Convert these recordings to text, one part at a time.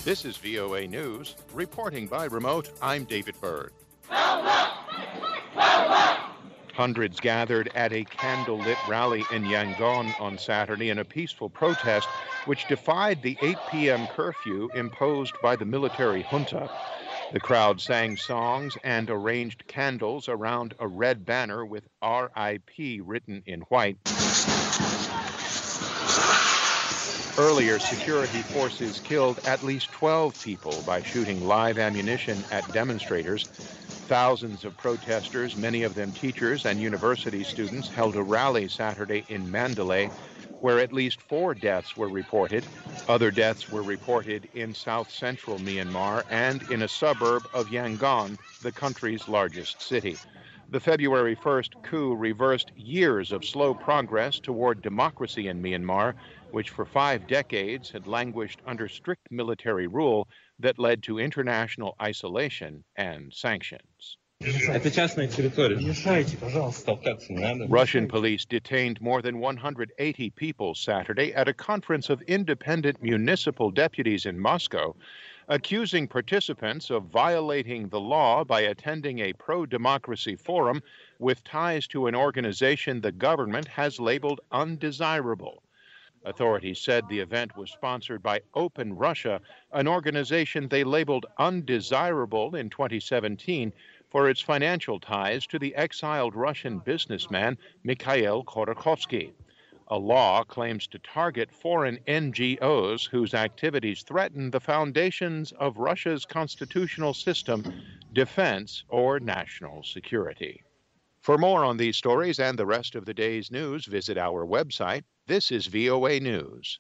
This is VOA News. Reporting by remote, I'm David Byrd. Hundreds gathered at a candlelit rally in Yangon on Saturday in a peaceful protest which defied the 8 p.m. curfew imposed by the military junta. The crowd sang songs and arranged candles around a red banner with RIP written in white. Earlier, security forces killed at least 12 people by shooting live ammunition at demonstrators. Thousands of protesters, many of them teachers and university students, held a rally Saturday in Mandalay, where at least 4 deaths were reported. Other deaths were reported in south-central Myanmar and in a suburb of Yangon, the country's largest city. The February 1st coup reversed years of slow progress toward democracy in Myanmar, which for 5 decades had languished under strict military rule that led to international isolation and sanctions. Russian police detained more than 180 people Saturday at a conference of independent municipal deputies in Moscow, accusing participants of violating the law by attending a pro-democracy forum with ties to an organization the government has labeled undesirable. Authorities said the event was sponsored by Open Russia, an organization they labeled undesirable in 2017 for its financial ties to the exiled Russian businessman Mikhail Khodorkovsky. A law claims to target foreign NGOs whose activities threaten the foundations of Russia's constitutional system, defense, or national security. For more on these stories and the rest of the day's news, visit our website. This is VOA News.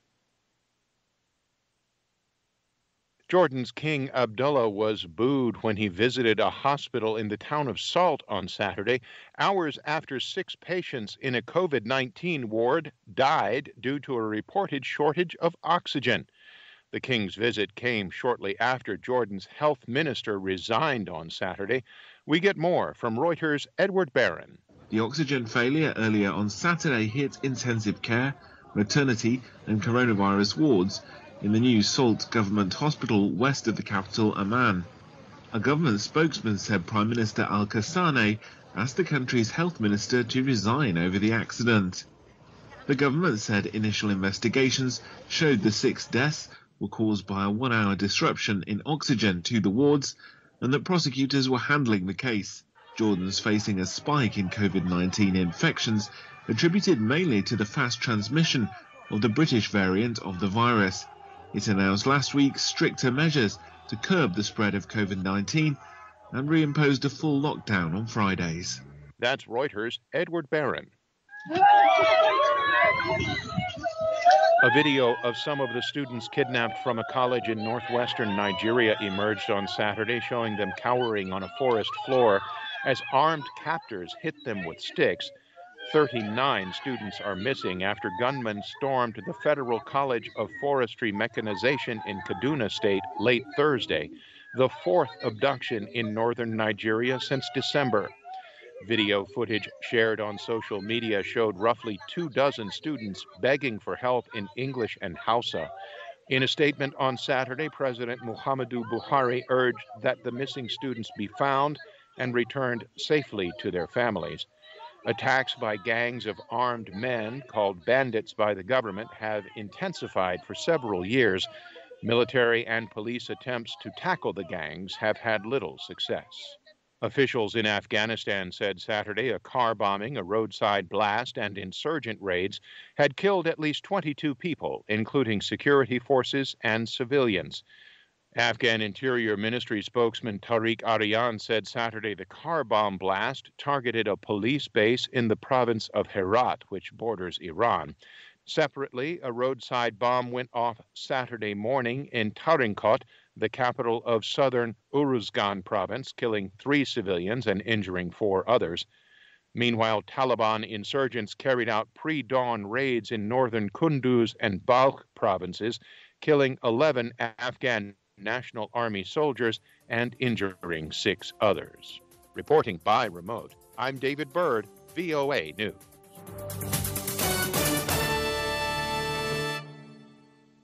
Jordan's King Abdullah was booed when he visited a hospital in the town of Salt on Saturday, hours after 6 patients in a COVID-19 ward died due to a reported shortage of oxygen. The king's visit came shortly after Jordan's health minister resigned on Saturday. We get more from Reuters' Edward Barron. The oxygen failure earlier on Saturday hit intensive care, maternity and coronavirus wards in the new Salt Government Hospital west of the capital, Amman. A government spokesman said Prime Minister Al-Qassani asked the country's health minister to resign over the accident. The government said initial investigations showed the 6 deaths were caused by a 1-hour disruption in oxygen to the wards and that prosecutors were handling the case. Jordan's facing a spike in COVID-19 infections attributed mainly to the fast transmission of the British variant of the virus. It announced last week stricter measures to curb the spread of COVID-19 and reimposed a full lockdown on Fridays. That's Reuters' Edward Barron. A video of some of the students kidnapped from a college in northwestern Nigeria emerged on Saturday, showing them cowering on a forest floor as armed captors hit them with sticks. 39 students are missing after gunmen stormed the Federal College of Forestry Mechanization in Kaduna State late Thursday, the 4th abduction in northern Nigeria since December. Video footage shared on social media showed roughly 24 students begging for help in English and Hausa. In a statement on Saturday, President Muhammadu Buhari urged that the missing students be found and returned safely to their families. Attacks by gangs of armed men, called bandits by the government, have intensified for several years. Military and police attempts to tackle the gangs have had little success. Officials in Afghanistan said Saturday a car bombing, a roadside blast, and insurgent raids had killed at least 22 people, including security forces and civilians. Afghan Interior Ministry spokesman Tariq Aryan said Saturday the car bomb blast targeted a police base in the province of Herat, which borders Iran. Separately, a roadside bomb went off Saturday morning in Tarinkot, the capital of southern Uruzgan province, killing 3 civilians and injuring 4 others. Meanwhile, Taliban insurgents carried out pre-dawn raids in northern Kunduz and Balkh provinces, killing 11 Afghan National Army soldiers and injuring 6 others. Reporting by remote, I'm David Byrd, VOA News.